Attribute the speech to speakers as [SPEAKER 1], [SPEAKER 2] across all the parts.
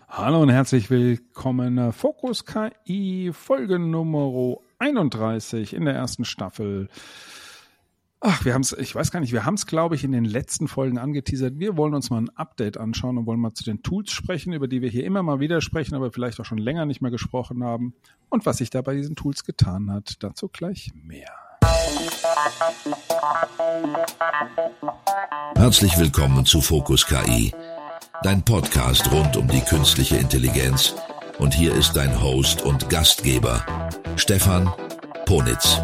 [SPEAKER 1] Hallo und herzlich willkommen. Fokus KI, Folge Nummer 31 in der ersten Staffel. Wir haben es, glaube ich, in den letzten Folgen angeteasert. Wir wollen uns mal ein Update anschauen und wollen mal zu den Tools sprechen, über die wir hier immer mal wieder sprechen, aber vielleicht auch schon länger nicht mehr gesprochen haben. Und was sich da bei diesen Tools getan hat, dazu gleich mehr.
[SPEAKER 2] Herzlich willkommen zu Fokus KI, dein Podcast rund um die künstliche Intelligenz. Und hier ist dein Host und Gastgeber, Stefan Ponitz.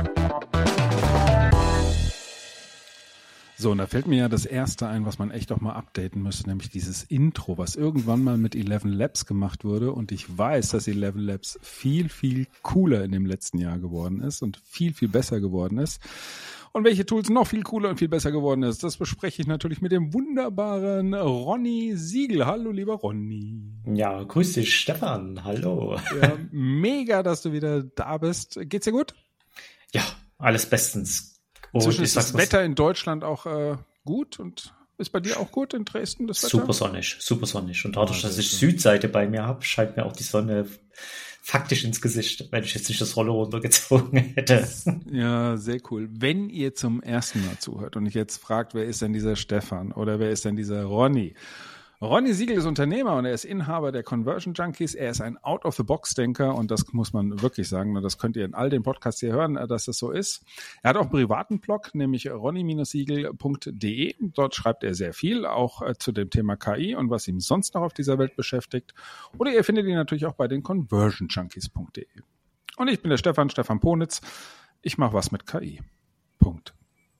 [SPEAKER 1] So, und da fällt mir ja das Erste ein, was man echt auch mal updaten müsste, nämlich dieses Intro, was irgendwann mal mit 11 Labs gemacht wurde. Und ich weiß, dass 11 Labs viel, viel cooler in dem letzten Jahr geworden ist und viel, viel besser geworden ist. Und welche Tools noch viel cooler und viel besser geworden ist, das bespreche ich natürlich mit dem wunderbaren Ronny Siegel. Hallo, lieber Ronny.
[SPEAKER 3] Ja, grüß dich, Stefan. Hallo.
[SPEAKER 1] Ja, mega, dass du wieder da bist. Geht's dir gut?
[SPEAKER 3] Ja, alles bestens.
[SPEAKER 1] Inzwischen ist das Wetter in Deutschland auch gut und ist bei dir auch gut in Dresden das Wetter?
[SPEAKER 3] Super sonnig. Und dadurch, dass ich Südseite bei mir habe, scheint mir auch die Sonne faktisch ins Gesicht, wenn ich jetzt nicht das Rollo runtergezogen hätte.
[SPEAKER 1] Ja, sehr cool. Wenn ihr zum ersten Mal zuhört und ich jetzt fragt, wer ist denn dieser Stefan oder wer ist denn dieser Ronny? Ronny Siegel ist Unternehmer und er ist Inhaber der Conversion Junkies. Er ist ein Out-of-the-Box-Denker und das muss man wirklich sagen. Und das könnt ihr in all den Podcasts hier hören, dass das so ist. Er hat auch einen privaten Blog, nämlich ronny-siegel.de. Dort schreibt er sehr viel, auch zu dem Thema KI und was ihn sonst noch auf dieser Welt beschäftigt. Oder ihr findet ihn natürlich auch bei den conversionjunkies.de. Und ich bin der Stefan Ponitz. Ich mache was mit KI. Punkt.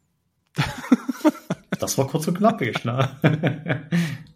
[SPEAKER 3] Das war kurz und knappig, ne?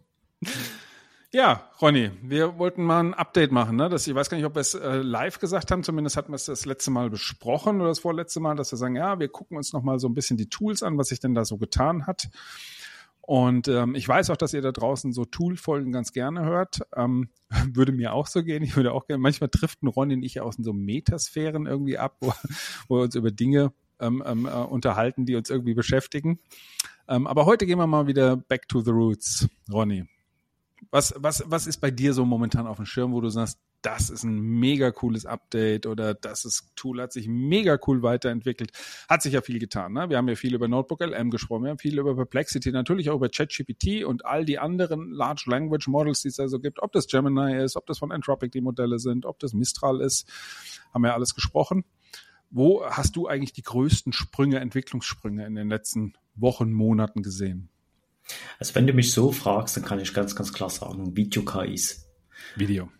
[SPEAKER 1] Ja, Ronny, wir wollten mal ein Update machen. Ne? Ich weiß gar nicht, ob wir es live gesagt haben. Zumindest hatten wir es das letzte Mal besprochen oder das vorletzte Mal, dass wir sagen, ja, wir gucken uns noch mal so ein bisschen die Tools an, was sich denn da so getan hat. Und ich weiß auch, dass ihr da draußen so Tool-Folgen ganz gerne hört. Würde mir auch so gehen. Ich würde auch gerne, manchmal driften Ronny und ich aus in so Metasphären irgendwie ab, wo wir uns über Dinge unterhalten, die uns irgendwie beschäftigen. Aber heute gehen wir mal wieder back to the roots, Ronny. Was ist bei dir so momentan auf dem Schirm, wo du sagst, das ist ein mega cooles Update oder das Tool hat sich mega cool weiterentwickelt? Hat sich ja viel getan, ne? Wir haben ja viel über NotebookLM gesprochen, wir haben viel über Perplexity, natürlich auch über ChatGPT und all die anderen Large Language Models, die es also gibt. Ob das Gemini ist, ob das von Anthropic die Modelle sind, ob das Mistral ist, haben wir alles gesprochen. Wo hast du eigentlich die größten Entwicklungssprünge in den letzten Wochen, Monaten gesehen?
[SPEAKER 3] Also wenn du mich so fragst, dann kann ich ganz, ganz klar sagen, Video-KIs. Video.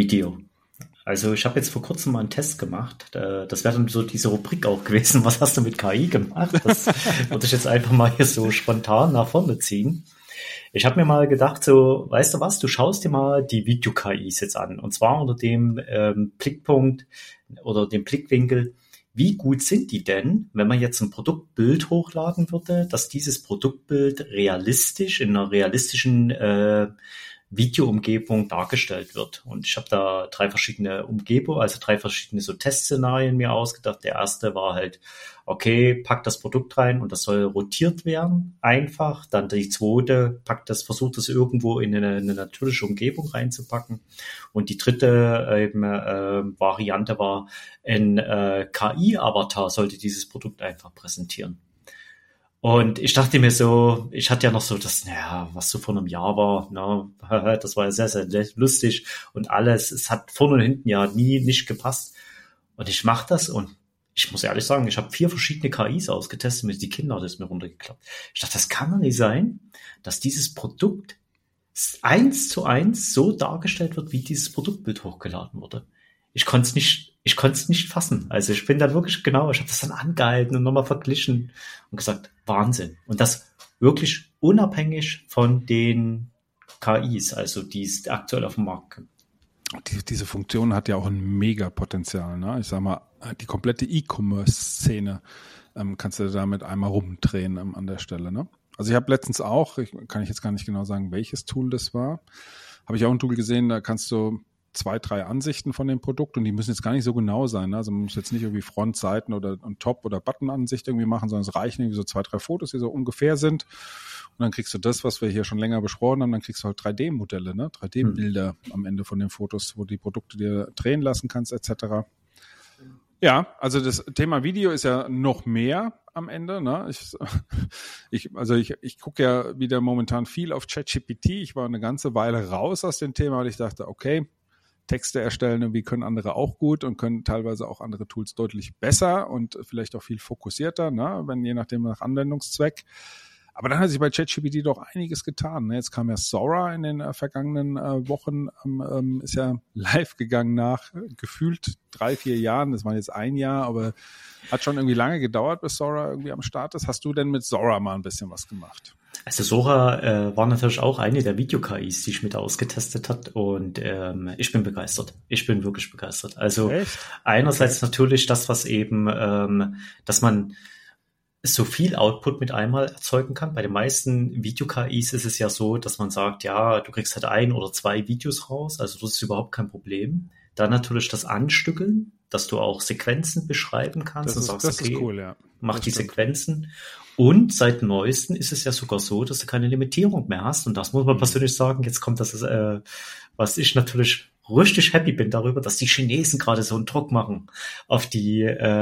[SPEAKER 3] Also ich habe jetzt vor kurzem mal einen Test gemacht. Das wäre dann so diese Rubrik auch gewesen, was hast du mit KI gemacht? Das würde ich jetzt einfach mal hier so spontan nach vorne ziehen. Ich habe mir mal gedacht, so, weißt du was, du schaust dir mal die Video-KIs jetzt an. Und zwar unter dem Blickpunkt oder dem Blickwinkel, wie gut sind die denn, wenn man jetzt ein Produktbild hochladen würde, dass dieses Produktbild realistisch in einer realistischen Videoumgebung dargestellt wird? Und ich habe da 3 verschiedene Umgebungen, also 3 verschiedene so Testszenarien mir ausgedacht. Der erste war halt, okay, pack das Produkt rein und das soll rotiert werden, einfach. Dann die zweite, versucht das irgendwo in eine natürliche Umgebung reinzupacken. Und die dritte Variante war, ein KI-Avatar sollte dieses Produkt einfach präsentieren. Und ich dachte mir so, ich hatte ja noch so das, was so vor einem Jahr war, das war ja sehr, sehr lustig und alles, es hat vorne und hinten ja nicht gepasst. Und ich mache das und ich muss ehrlich sagen, ich habe 4 verschiedene KIs ausgetestet, mit die Kinder hat es mir runtergeklappt. Ich dachte, das kann doch nicht sein, dass dieses Produkt 1:1 so dargestellt wird, wie dieses Produktbild hochgeladen wurde. Ich konnte es nicht fassen. Also ich bin dann wirklich ich habe das dann angehalten und nochmal verglichen und gesagt, Wahnsinn. Und das wirklich unabhängig von den KIs, also die es aktuell auf dem Markt gibt.
[SPEAKER 1] Diese Funktion hat ja auch ein Mega-Potenzial, ne? Ich sag mal, die komplette E-Commerce-Szene kannst du damit einmal rumdrehen an der Stelle, ne? Also ich habe letztens auch, kann ich jetzt gar nicht genau sagen, welches Tool das war, habe ich auch ein Tool gesehen, da kannst du 2, 3 Ansichten von dem Produkt und die müssen jetzt gar nicht so genau sein. Ne? Also man muss jetzt nicht irgendwie Frontseiten oder Top- oder Button-Ansicht irgendwie machen, sondern es reichen irgendwie so 2, 3 Fotos, die so ungefähr sind. Und dann kriegst du das, was wir hier schon länger besprochen haben, dann kriegst du halt 3D-Modelle, ne? 3D-Bilder am Ende von den Fotos, wo die Produkte dir drehen lassen kannst, etc. Ja, also das Thema Video ist ja noch mehr am Ende, ne? Ich gucke ja wieder momentan viel auf ChatGPT. Ich war eine ganze Weile raus aus dem Thema, weil ich dachte, okay, Texte erstellen, irgendwie können andere auch gut und können teilweise auch andere Tools deutlich besser und vielleicht auch viel fokussierter, ne? Wenn je nachdem nach Anwendungszweck. Aber dann hat sich bei ChatGPT doch einiges getan. Ne? Jetzt kam ja Sora in den vergangenen Wochen, ist ja live gegangen nach gefühlt 3-4 Jahren. Das war jetzt ein Jahr, aber hat schon irgendwie lange gedauert, bis Sora irgendwie am Start ist. Hast du denn mit Sora mal ein bisschen was gemacht?
[SPEAKER 3] Also Sora war natürlich auch eine der Video-KIs, die ich mit ausgetestet hat und ich bin begeistert. Ich bin wirklich begeistert. Also echt? Einerseits natürlich das, was eben, dass man so viel Output mit einmal erzeugen kann. Bei den meisten Video-KIs ist es ja so, dass man sagt, ja, du kriegst halt 1 oder 2 Videos raus, also das ist überhaupt kein Problem. Dann natürlich das Anstückeln, dass du auch Sequenzen beschreiben kannst und sagst, okay, ist cool, ja. Mach die Sequenzen. Und seit Neuesten ist es ja sogar so, dass du keine Limitierung mehr hast. Und das muss man persönlich sagen, jetzt kommt das, was ich natürlich richtig happy bin darüber, dass die Chinesen gerade so einen Druck machen auf die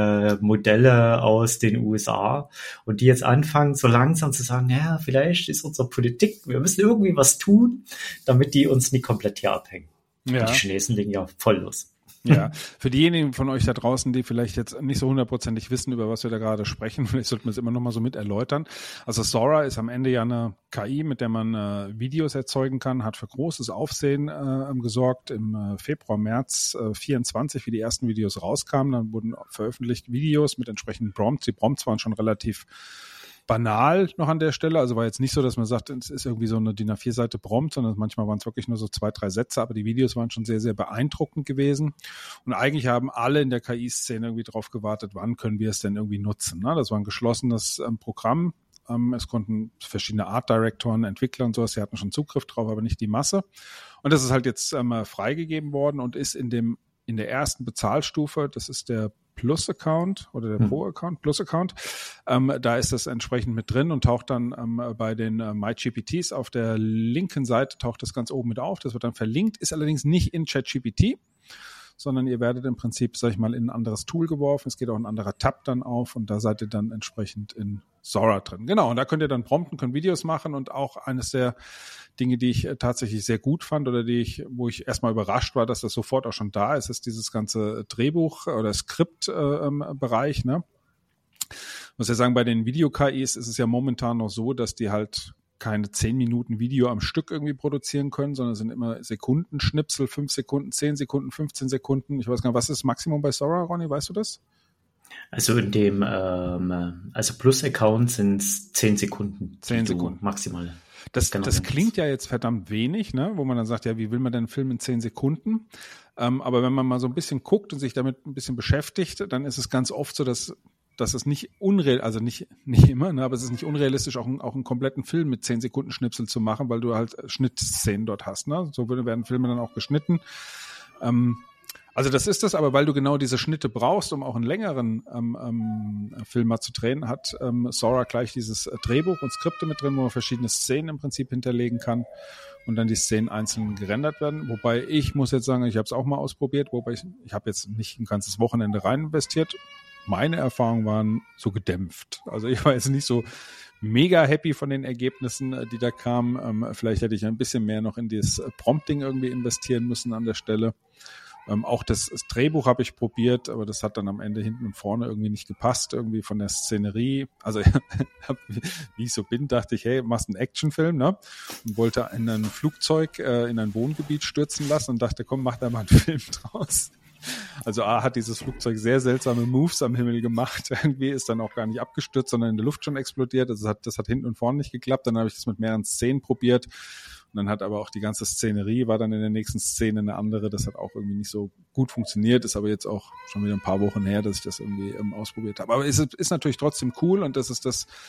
[SPEAKER 3] Modelle aus den USA und die jetzt anfangen, so langsam zu sagen, ja, vielleicht ist unsere Politik, wir müssen irgendwie was tun, damit die uns nicht komplett hier abhängen. Ja. Und die Chinesen legen ja voll los.
[SPEAKER 1] Ja, für diejenigen von euch da draußen, die vielleicht jetzt nicht so hundertprozentig wissen, über was wir da gerade sprechen, vielleicht sollten wir es immer noch mal so mit erläutern. Also Sora ist am Ende ja eine KI, mit der man Videos erzeugen kann, hat für großes Aufsehen gesorgt. Im Februar, März 24, wie die ersten Videos rauskamen, dann wurden veröffentlicht Videos mit entsprechenden Prompts. Die Prompts waren schon relativ banal noch an der Stelle, also war jetzt nicht so, dass man sagt, es ist irgendwie so eine DIN A4-Seite Prompt, sondern manchmal waren es wirklich nur so 2-3 Sätze, aber die Videos waren schon sehr, sehr beeindruckend gewesen und eigentlich haben alle in der KI-Szene irgendwie drauf gewartet, wann können wir es denn irgendwie nutzen, ne? Das war ein geschlossenes Programm, es konnten verschiedene Art-Direktoren, Entwickler und sowas, die hatten schon Zugriff drauf, aber nicht die Masse und das ist halt jetzt freigegeben worden und ist in der ersten Bezahlstufe, das ist der Plus-Account oder der Pro-Account, Plus-Account, da ist das entsprechend mit drin und taucht dann bei den MyGPTs auf der linken Seite, taucht das ganz oben mit auf, das wird dann verlinkt, ist allerdings nicht in ChatGPT, sondern ihr werdet im Prinzip, sag ich mal, in ein anderes Tool geworfen, es geht auch ein anderer Tab dann auf und da seid ihr dann entsprechend in Sora drin. Genau, und da könnt ihr dann prompten, könnt Videos machen und auch eines der Dinge, die ich tatsächlich sehr gut fand oder wo ich erstmal überrascht war, dass das sofort auch schon da ist, ist dieses ganze Drehbuch- oder Skript-Bereich, ne? Ich muss ja sagen, bei den Video-KIs ist es ja momentan noch so, dass die halt keine 10 Minuten Video am Stück irgendwie produzieren können, sondern es sind immer Sekundenschnipsel, 5 Sekunden, 10 Sekunden, 15 Sekunden. Ich weiß gar nicht, was ist das Maximum bei Sora, Ronny, weißt du das?
[SPEAKER 3] Also in dem Plus-Account sind es 10 Sekunden.
[SPEAKER 1] 10 Sekunden.
[SPEAKER 3] Maximal.
[SPEAKER 1] Das klingt ja jetzt verdammt wenig, ne? Wo man dann sagt, ja, wie will man denn einen Film in 10 Sekunden? Aber wenn man mal so ein bisschen guckt und sich damit ein bisschen beschäftigt, dann ist es ganz oft so, dass es nicht also nicht immer, ne, aber es ist nicht unrealistisch, auch einen kompletten Film mit 10 Sekunden Schnipsel zu machen, weil du halt Schnittszenen dort hast, ne? So werden Filme dann auch geschnitten. Also das ist das, aber weil du genau diese Schnitte brauchst, um auch einen längeren Film mal zu drehen, hat Sora gleich dieses Drehbuch und Skripte mit drin, wo man verschiedene Szenen im Prinzip hinterlegen kann und dann die Szenen einzeln gerendert werden. Wobei ich muss jetzt sagen, ich habe es auch mal ausprobiert, wobei ich habe jetzt nicht ein ganzes Wochenende rein investiert. Meine Erfahrungen waren so gedämpft. Also ich war jetzt nicht so mega happy von den Ergebnissen, die da kamen. Vielleicht hätte ich ein bisschen mehr noch in das Prompting irgendwie investieren müssen an der Stelle. Auch das Drehbuch habe ich probiert, aber das hat dann am Ende hinten und vorne irgendwie nicht gepasst, irgendwie von der Szenerie. Also wie ich so bin, dachte ich, hey, machst einen Actionfilm, ne? Und wollte in ein Flugzeug in ein Wohngebiet stürzen lassen und dachte, komm, mach da mal einen Film draus. Also hat dieses Flugzeug sehr seltsame Moves am Himmel gemacht. Irgendwie ist dann auch gar nicht abgestürzt, sondern in der Luft schon explodiert. Also das hat hinten und vorne nicht geklappt. Dann habe ich das mit mehreren Szenen probiert. Und dann hat aber auch die ganze Szenerie, war dann in der nächsten Szene eine andere. Das hat auch irgendwie nicht so gut funktioniert. Ist aber jetzt auch schon wieder ein paar Wochen her, dass ich das irgendwie ausprobiert habe. Aber es ist natürlich trotzdem cool und das ist das,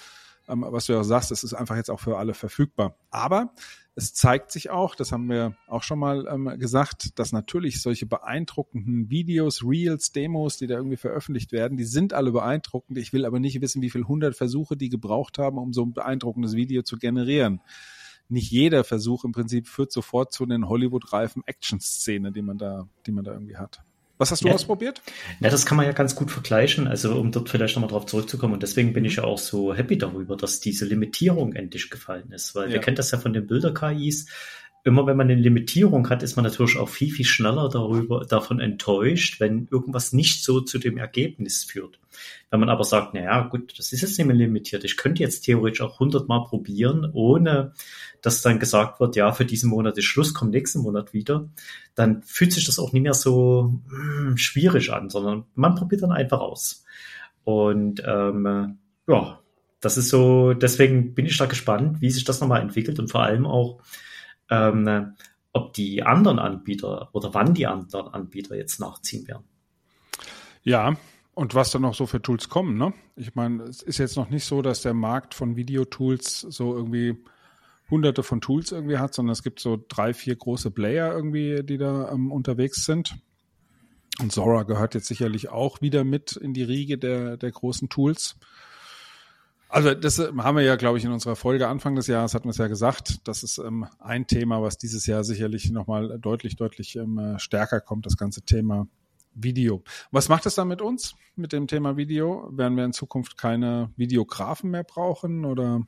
[SPEAKER 1] was du ja auch sagst, es ist einfach jetzt auch für alle verfügbar. Aber es zeigt sich auch, das haben wir auch schon mal gesagt, dass natürlich solche beeindruckenden Videos, Reels, Demos, die da irgendwie veröffentlicht werden, die sind alle beeindruckend. Ich will aber nicht wissen, wie viele 100 Versuche die gebraucht haben, um so ein beeindruckendes Video zu generieren. Nicht jeder Versuch im Prinzip führt sofort zu den Hollywood-reifen Action-Szene, die man da irgendwie hat. Was hast du ausprobiert?
[SPEAKER 3] Ja, das kann man ja ganz gut vergleichen, also um dort vielleicht nochmal drauf zurückzukommen. Und deswegen bin ich ja auch so happy darüber, dass diese Limitierung endlich gefallen ist. Weil wir kennen das ja von den Bilder-KIs. Immer wenn man eine Limitierung hat, ist man natürlich auch viel, viel schneller davon enttäuscht, wenn irgendwas nicht so zu dem Ergebnis führt. Wenn man aber sagt, naja, gut, das ist jetzt nicht mehr limitiert. Ich könnte jetzt theoretisch auch 100 Mal probieren, ohne dass dann gesagt wird, ja, für diesen Monat ist Schluss, kommt nächsten Monat wieder. Dann fühlt sich das auch nicht mehr so schwierig an, sondern man probiert dann einfach aus. Und ja, das ist so, deswegen bin ich da gespannt, wie sich das nochmal entwickelt und vor allem auch, ob die anderen Anbieter oder wann die anderen Anbieter jetzt nachziehen werden.
[SPEAKER 1] Ja, und was dann noch so für Tools kommen, ne? Ich meine, es ist jetzt noch nicht so, dass der Markt von Videotools so irgendwie hunderte von Tools irgendwie hat, sondern es gibt so 3, 4 große Player irgendwie, die da unterwegs sind. Und Sora gehört jetzt sicherlich auch wieder mit in die Riege der großen Tools. Also das haben wir ja, glaube ich, in unserer Folge Anfang des Jahres hatten wir es ja gesagt. Das ist ein Thema, was dieses Jahr sicherlich nochmal deutlich stärker kommt, das ganze Thema Video. Was macht es dann mit uns, mit dem Thema Video? Werden wir in Zukunft keine Videografen mehr brauchen oder?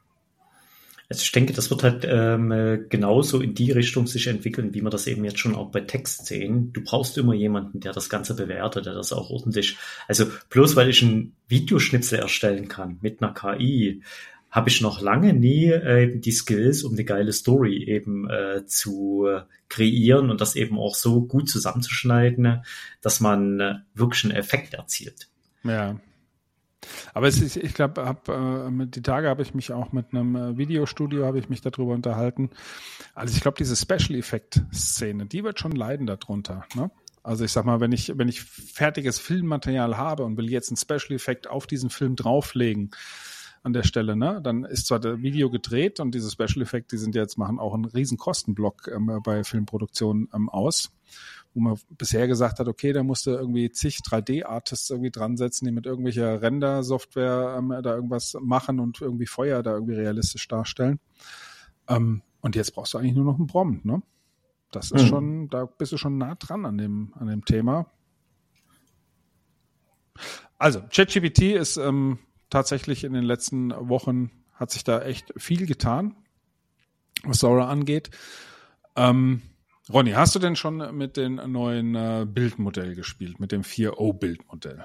[SPEAKER 3] Also ich denke, das wird halt genauso in die Richtung sich entwickeln, wie wir das eben jetzt schon auch bei Text sehen. Du brauchst immer jemanden, der das Ganze bewertet, der das auch ordentlich, also bloß weil ich einen Videoschnipsel erstellen kann mit einer KI, habe ich noch lange nie die Skills, um eine geile Story eben zu kreieren und das eben auch so gut zusammenzuschneiden, dass man wirklich einen Effekt erzielt.
[SPEAKER 1] Ja. Aber ich glaube, die Tage habe ich mich auch mit einem Videostudio darüber unterhalten. Also ich glaube, diese Special-Effekt-Szene, die wird schon leiden darunter, ne? Also ich sag mal, wenn ich fertiges Filmmaterial habe und will jetzt einen Special-Effekt auf diesen Film drauflegen an der Stelle, ne, dann ist zwar das Video gedreht und diese Special-Effekte, die sind jetzt, machen auch einen riesen Kostenblock bei Filmproduktionen aus, wo man bisher gesagt hat, okay, da musste irgendwie zig 3D-Artists irgendwie dran setzen, die mit irgendwelcher Render-Software da irgendwas machen und irgendwie Feuer da irgendwie realistisch darstellen. Und jetzt brauchst du eigentlich nur noch einen Prompt, ne? Das ist schon, da bist du schon nah dran an dem Thema. Also, ChatGPT ist tatsächlich in den letzten Wochen hat sich da echt viel getan, was Sora angeht. Ronny, hast du denn schon mit dem neuen Bildmodell gespielt, mit dem 4O-Bildmodell?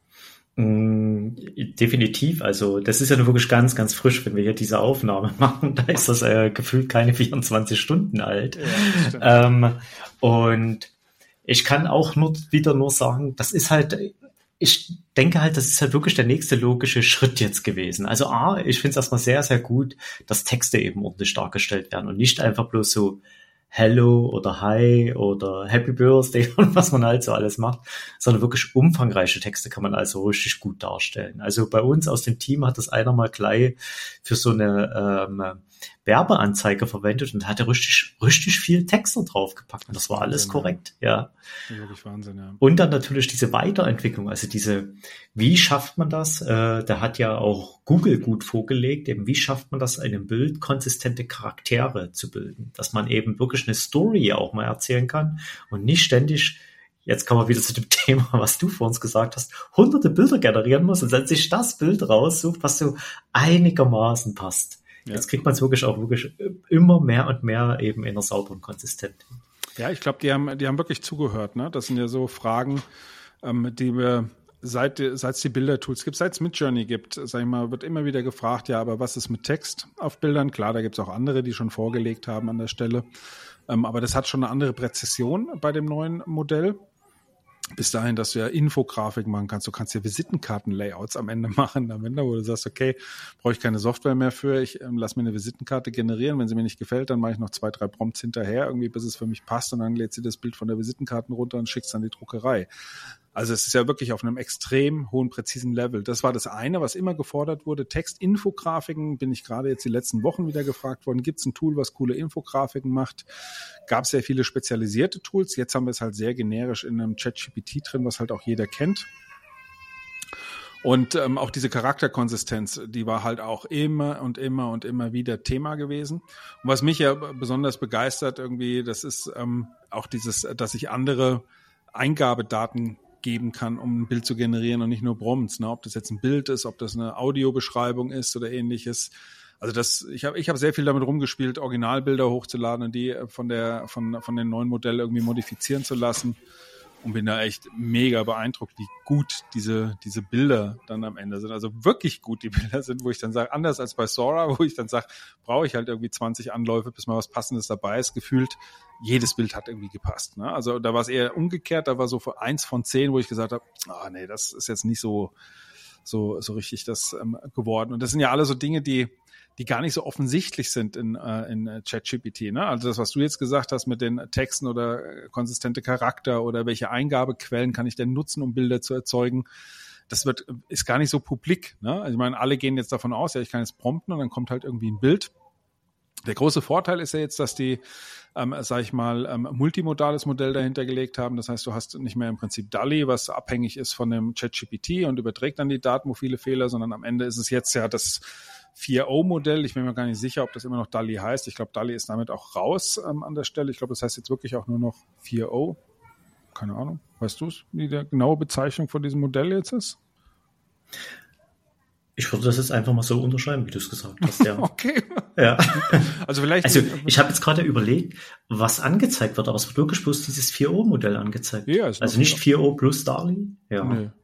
[SPEAKER 3] Definitiv, also das ist ja nur wirklich ganz, ganz frisch, wenn wir hier diese Aufnahme machen, da ist das gefühlt keine 24 Stunden alt. Ja, und ich kann auch nur sagen, das ist halt, ich denke halt, das ist halt wirklich der nächste logische Schritt jetzt gewesen. Also ich finde es erstmal sehr, sehr gut, dass Texte eben ordentlich dargestellt werden und nicht einfach bloß so Hello oder Hi oder Happy Birthday und was man halt so alles macht, sondern wirklich umfangreiche Texte kann man also richtig gut darstellen. Also bei uns aus dem Team hat das einer mal gleich für so eine Werbeanzeige verwendet und hatte richtig viel Text da draufgepackt. Und das war alles korrekt, ja.
[SPEAKER 1] Wirklich Wahnsinn, ja.
[SPEAKER 3] Und dann natürlich diese Weiterentwicklung, also wie schafft man das? Da hat ja auch Google gut vorgelegt, eben wie schafft man das, in einem Bild konsistente Charaktere zu bilden, dass man eben wirklich eine Story auch mal erzählen kann und nicht ständig, jetzt kommen wir wieder zu dem Thema, was du vor uns gesagt hast, hunderte Bilder generieren muss und dann sich das Bild raussucht, was so einigermaßen passt. Ja. Jetzt kriegt man es wirklich immer mehr und mehr eben in einer sauberen Konsistenz.
[SPEAKER 1] Ja, ich glaube, die haben wirklich zugehört, ne? Das sind ja so Fragen, die wir seit es die Bildertools gibt, seit es Midjourney gibt, sag ich mal, wird immer wieder gefragt, ja, aber was ist mit Text auf Bildern? Klar, da gibt es auch andere, die schon vorgelegt haben an der Stelle. Aber das hat schon eine andere Präzision bei dem neuen Modell. Bis dahin, dass du ja Infografik machen kannst. Du kannst ja Visitenkarten-Layouts am Ende machen, wo du sagst, okay, brauche ich keine Software mehr für, ich lass mir eine Visitenkarte generieren. Wenn sie mir nicht gefällt, dann mache ich noch 2, 3 Prompts hinterher, irgendwie bis es für mich passt und dann lädt sie das Bild von der Visitenkarte runter und schickst dann die Druckerei. Also es ist ja wirklich auf einem extrem hohen, präzisen Level. Das war das eine, was immer gefordert wurde. Textinfografiken bin ich gerade jetzt die letzten Wochen wieder gefragt worden. Gibt es ein Tool, was coole Infografiken macht? Gab sehr viele spezialisierte Tools. Jetzt haben wir es halt sehr generisch in einem ChatGPT drin, was halt auch jeder kennt. Und auch diese Charakterkonsistenz, die war halt auch immer und immer und immer wieder Thema gewesen. Und was mich ja besonders begeistert irgendwie, das ist auch dieses, dass ich andere Eingabedaten geben kann, um ein Bild zu generieren und nicht nur Prompts, ne? Ob das jetzt ein Bild ist, ob das eine Audiobeschreibung ist oder ähnliches. Also ich hab sehr viel damit rumgespielt, Originalbilder hochzuladen und die von den neuen Modellen irgendwie modifizieren zu lassen. Und bin da echt mega beeindruckt, wie gut diese Bilder dann am Ende sind. Also wirklich gut die Bilder sind, wo ich dann sage, anders als bei Sora, wo ich dann sage, brauche ich halt irgendwie 20 Anläufe, bis mal was Passendes dabei ist. Gefühlt, jedes Bild hat irgendwie gepasst. Ne? Also da war es eher umgekehrt, da war so 1 von 10, wo ich gesagt habe, nee, das ist jetzt nicht so richtig das geworden. Und das sind ja alle so Dinge, die gar nicht so offensichtlich sind in ChatGPT. Ne? Also das, was du jetzt gesagt hast mit den Texten oder konsistente Charakter oder welche Eingabequellen kann ich denn nutzen, um Bilder zu erzeugen, das ist gar nicht so publik. Ne? Also ich meine, alle gehen jetzt davon aus, ja, ich kann jetzt prompten und dann kommt halt irgendwie ein Bild. Der große Vorteil ist ja jetzt, dass die, multimodales Modell dahinter gelegt haben. Das heißt, du hast nicht mehr im Prinzip DALL-E, was abhängig ist von dem ChatGPT und überträgt dann die Daten, wo viele Fehler, sondern am Ende ist es jetzt ja das 4O-Modell. Ich bin mir gar nicht sicher, ob das immer noch DALL-E heißt. Ich glaube, DALL-E ist damit auch raus an der Stelle. Ich glaube, das heißt jetzt wirklich auch nur noch 4O. Keine Ahnung. Weißt du es, wie die genaue Bezeichnung von diesem Modell jetzt ist?
[SPEAKER 3] Ich würde das jetzt einfach mal so unterschreiben, wie du es gesagt hast. Ja.
[SPEAKER 1] Okay.
[SPEAKER 3] Ja.
[SPEAKER 1] Also vielleicht.
[SPEAKER 3] Also ich habe jetzt gerade überlegt, was angezeigt wird, aber es wird wirklich bloß dieses 4O-Modell angezeigt.
[SPEAKER 1] Ja, ist
[SPEAKER 3] also nicht 4O plus DALL-E. Ja.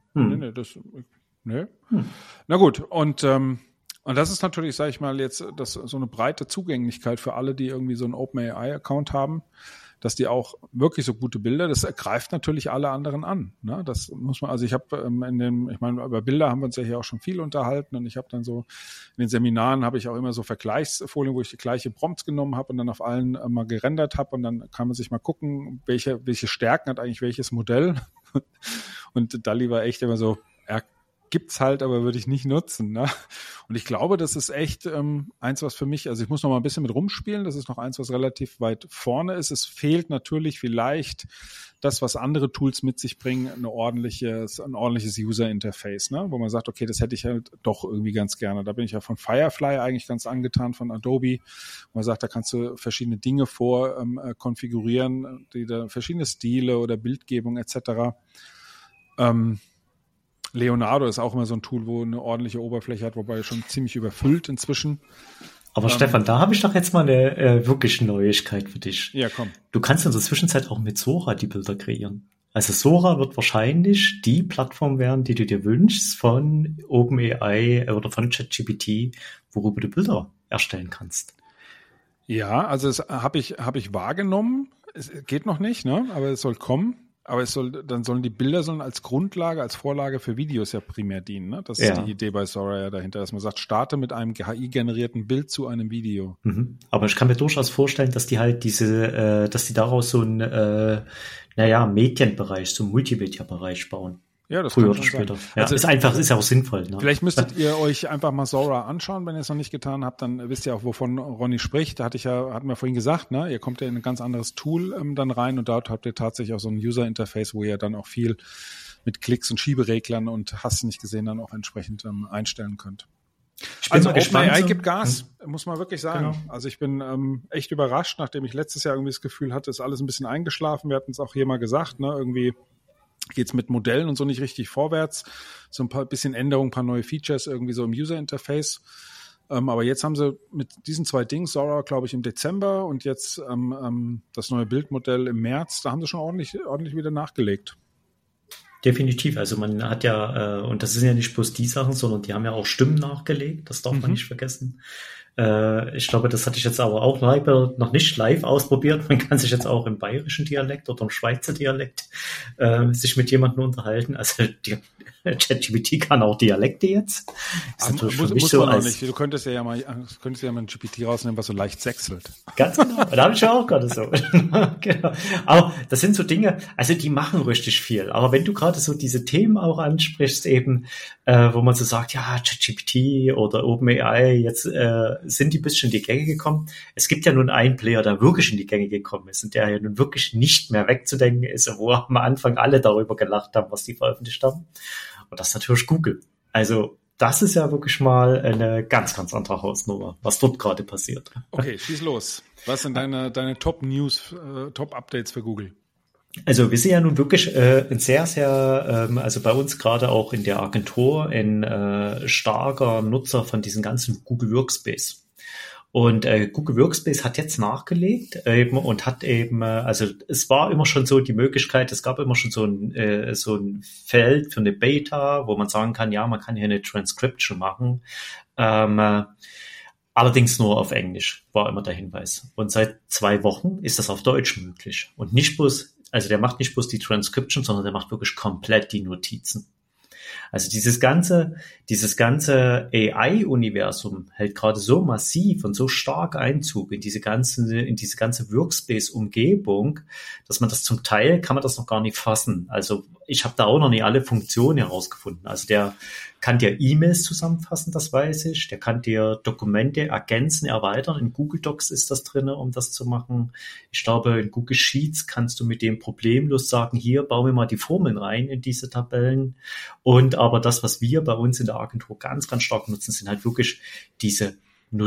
[SPEAKER 1] Nee. Na gut, und das ist natürlich, sage ich mal, jetzt so eine breite Zugänglichkeit für alle, die irgendwie so einen OpenAI-Account haben, dass die auch wirklich so gute Bilder, das greift natürlich alle anderen an. Ne? Das muss man, also ich habe über Bilder haben wir uns ja hier auch schon viel unterhalten und ich habe dann so in den Seminaren habe ich auch immer so Vergleichsfolien, wo ich die gleiche Prompts genommen habe und dann auf allen mal gerendert habe und dann kann man sich mal gucken, welche Stärken hat eigentlich welches Modell. Und DALL-E war echt immer so, gibt's halt, aber würde ich nicht nutzen. Ne? Und ich glaube, das ist echt eins, was für mich, also ich muss noch mal ein bisschen mit rumspielen, das ist noch eins, was relativ weit vorne ist. Es fehlt natürlich vielleicht das, was andere Tools mit sich bringen, ein ordentliches User-Interface, ne? Wo man sagt, okay, das hätte ich halt doch irgendwie ganz gerne. Da bin ich ja von Firefly eigentlich ganz angetan, von Adobe, wo man sagt, da kannst du verschiedene Dinge konfigurieren, die da verschiedene Stile oder Bildgebung etc. Leonardo ist auch immer so ein Tool, wo eine ordentliche Oberfläche hat, wobei schon ziemlich überfüllt inzwischen.
[SPEAKER 3] Aber Stefan, da habe ich doch jetzt mal eine wirkliche Neuigkeit für dich.
[SPEAKER 1] Ja, komm.
[SPEAKER 3] Du kannst in der Zwischenzeit auch mit Sora die Bilder kreieren. Also Sora wird wahrscheinlich die Plattform werden, die du dir wünschst von OpenAI oder von ChatGPT, worüber du Bilder erstellen kannst.
[SPEAKER 1] Ja, also das habe ich wahrgenommen. Es geht noch nicht, ne? Aber es soll kommen. Aber dann sollen die Bilder als Grundlage, als Vorlage für Videos ja primär dienen. Ne? Das ist die Idee bei Sora ja dahinter, dass man sagt, starte mit einem KI-generierten Bild zu einem Video.
[SPEAKER 3] Mhm. Aber ich kann mir durchaus vorstellen, dass die halt dass die daraus so einen, Medienbereich, so einen Multimedia-Bereich bauen.
[SPEAKER 1] Ja, das
[SPEAKER 3] früher
[SPEAKER 1] kann
[SPEAKER 3] oder
[SPEAKER 1] schon
[SPEAKER 3] später.
[SPEAKER 1] Sein.
[SPEAKER 3] Ja, also ist ja auch sinnvoll. Ne?
[SPEAKER 1] Vielleicht müsstet ihr euch einfach mal Sora anschauen, wenn ihr es noch nicht getan habt, dann wisst ihr auch, wovon Ronny spricht. Hatten wir vorhin gesagt, ne? Ihr kommt ja in ein ganz anderes Tool dann rein und dort habt ihr tatsächlich auch so ein User-Interface, wo ihr dann auch viel mit Klicks und Schiebereglern und hast nicht gesehen dann auch entsprechend einstellen könnt. Also OpenAI gibt Gas, muss man wirklich sagen. Genau. Also ich bin echt überrascht, nachdem ich letztes Jahr irgendwie das Gefühl hatte, ist alles ein bisschen eingeschlafen. Wir hatten es auch hier mal gesagt, ne? Irgendwie geht's mit Modellen und so nicht richtig vorwärts. So ein bisschen Änderungen, ein paar neue Features irgendwie so im User-Interface. Aber jetzt haben sie mit diesen 2 Dingen, Sora, glaube ich, im Dezember und jetzt das neue Bildmodell im März, da haben sie schon ordentlich wieder nachgelegt.
[SPEAKER 3] Definitiv. Also man hat ja, und das sind ja nicht bloß die Sachen, sondern die haben ja auch Stimmen nachgelegt. Das darf man nicht vergessen. Ich glaube, das hatte ich jetzt aber auch noch nicht live ausprobiert. Man kann sich jetzt auch im bayerischen Dialekt oder im Schweizer Dialekt sich mit jemandem unterhalten. Also ChatGPT kann auch Dialekte jetzt. Ist natürlich für mich so
[SPEAKER 1] man auch nicht. Du könntest ja mal ein GPT rausnehmen, was so leicht sächselt.
[SPEAKER 3] Ganz genau. Da habe ich ja auch gerade so. Genau. Aber das sind so Dinge, also die machen richtig viel. Aber wenn du gerade so diese Themen auch ansprichst, eben, wo man so sagt, ja, ChatGPT oder OpenAI, jetzt sind die ein bisschen in die Gänge gekommen. Es gibt ja nun einen Player, der wirklich in die Gänge gekommen ist und der ja nun wirklich nicht mehr wegzudenken ist, wo am Anfang alle darüber gelacht haben, was die veröffentlicht haben. Und das ist natürlich Google. Also das ist ja wirklich mal eine ganz, ganz andere Hausnummer, was dort gerade passiert.
[SPEAKER 1] Okay, schieß los. Was sind deine Top-News, Top-Updates für Google?
[SPEAKER 3] Also wir sind ja nun wirklich ein sehr, sehr, also bei uns gerade auch in der Agentur, ein starker Nutzer von diesem ganzen Google Workspace. Und Google Workspace hat jetzt nachgelegt eben und hat eben, also es war immer schon so die Möglichkeit, es gab immer schon so ein Feld für eine Beta, wo man sagen kann, ja, man kann hier eine Transcription machen. Allerdings nur auf Englisch, war immer der Hinweis. Und seit 2 Wochen ist das auf Deutsch möglich. Und nicht bloß, also der macht nicht bloß die Transcription, sondern der macht wirklich komplett die Notizen. Also dieses ganze AI-Universum hält gerade so massiv und so stark Einzug in diese ganze Workspace-Umgebung, dass man das zum Teil, kann man das noch gar nicht fassen. Also ich habe da auch noch nicht alle Funktionen herausgefunden. Also der kann dir E-Mails zusammenfassen, das weiß ich. Der kann dir Dokumente ergänzen, erweitern. In Google Docs ist das drin, um das zu machen. Ich glaube, in Google Sheets kannst du mit dem problemlos sagen, hier, bauen wir mal die Formeln rein in diese Tabellen. Und aber das, was wir bei uns in der Agentur ganz, ganz stark nutzen, sind halt wirklich diese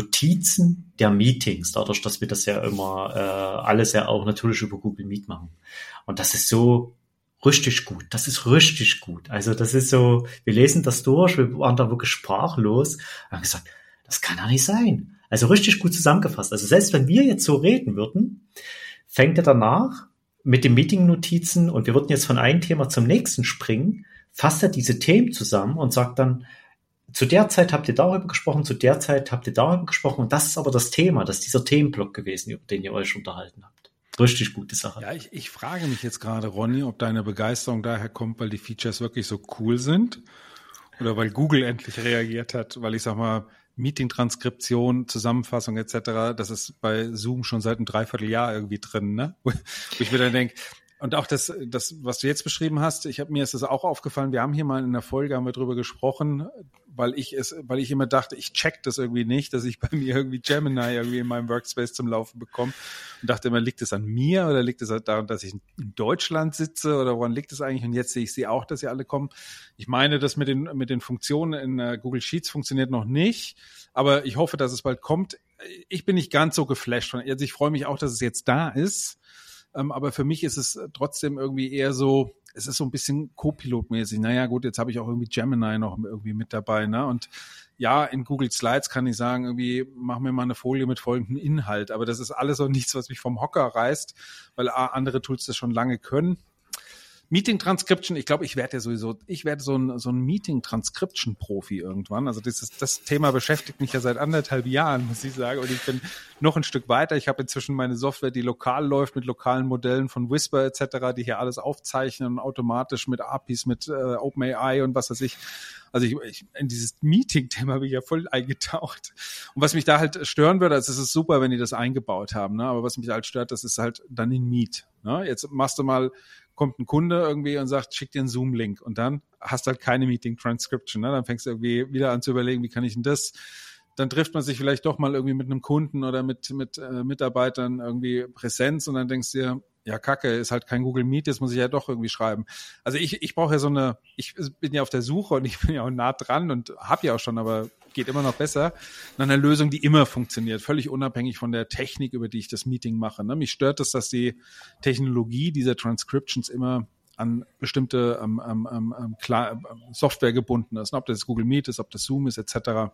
[SPEAKER 3] Notizen der Meetings, dadurch, dass wir das ja immer alles ja auch natürlich über Google Meet machen. Und das ist so richtig gut. Das ist richtig gut. Also das ist so, wir lesen das durch, wir waren da wirklich sprachlos und haben gesagt, das kann doch nicht sein. Also richtig gut zusammengefasst. Also selbst wenn wir jetzt so reden würden, fängt er danach mit den Meeting-Notizen und wir würden jetzt von einem Thema zum nächsten springen, fasst er diese Themen zusammen und sagt dann, zu der Zeit habt ihr darüber gesprochen, zu der Zeit habt ihr darüber gesprochen und das ist aber das Thema, das ist dieser Themenblock gewesen, über den ihr euch unterhalten habt. Richtig gute Sache.
[SPEAKER 1] Ja, ich frage mich jetzt gerade, Ronny, ob deine Begeisterung daher kommt, weil die Features wirklich so cool sind oder weil Google endlich reagiert hat, weil ich sag mal, Meeting-Transkription, Zusammenfassung etc., das ist bei Zoom schon seit einem Dreivierteljahr irgendwie drin, ne? Wo ich mir dann denke, und auch das, was du jetzt beschrieben hast, mir ist das auch aufgefallen, wir haben hier mal in der Folge, haben wir drüber gesprochen, weil ich immer dachte, ich check das irgendwie nicht, dass ich bei mir irgendwie Gemini irgendwie in meinem Workspace zum Laufen bekomme und dachte immer, liegt es an mir oder liegt es daran, dass ich in Deutschland sitze oder woran liegt es eigentlich? Und jetzt sehe ich sie auch, dass sie alle kommen. Ich meine, das mit den Funktionen in Google Sheets funktioniert noch nicht, aber ich hoffe, dass es bald kommt. Ich bin nicht ganz so geflasht von, also ich freue mich auch, dass es jetzt da ist. Aber für mich ist es trotzdem irgendwie eher so, es ist so ein bisschen Co-Pilot-mäßig. Naja, gut, jetzt habe ich auch irgendwie Gemini noch irgendwie mit dabei, ne? Und ja, in Google Slides kann ich sagen, irgendwie, mach mir mal eine Folie mit folgendem Inhalt. Aber das ist alles auch nichts, was mich vom Hocker reißt, weil andere Tools das schon lange können. Meeting-Transcription, ich glaube, ich werde so ein Meeting-Transcription-Profi irgendwann. Also das Thema beschäftigt mich ja seit 1,5 Jahren, muss ich sagen. Und ich bin noch ein Stück weiter. Ich habe inzwischen meine Software, die lokal läuft, mit lokalen Modellen von Whisper etc., die hier alles aufzeichnen und automatisch mit APIs, mit OpenAI und was weiß ich. Also ich in dieses Meeting-Thema bin ich ja voll eingetaucht. Und was mich da halt stören würde, also es ist super, wenn die das eingebaut haben, ne? Aber was mich halt stört, das ist halt dann in Meet. Ne? Jetzt kommt ein Kunde irgendwie und sagt, schick dir einen Zoom-Link und dann hast du halt keine Meeting-Transcription. Ne? Dann fängst du irgendwie wieder an zu überlegen, wie kann ich denn das? Dann trifft man sich vielleicht doch mal irgendwie mit einem Kunden oder mit Mitarbeitern irgendwie Präsenz und dann denkst du dir, ja Kacke, ist halt kein Google Meet, jetzt muss ich ja doch irgendwie schreiben. Also ich brauche ja ich bin ja auf der Suche und ich bin ja auch nah dran und habe ja auch schon, aber geht immer noch besser, nach einer Lösung, die immer funktioniert, völlig unabhängig von der Technik, über die ich das Meeting mache. Ne? Mich stört es, dass die Technologie dieser Transcriptions immer an bestimmte Software gebunden ist, ob das Google Meet ist, ob das Zoom ist, etc.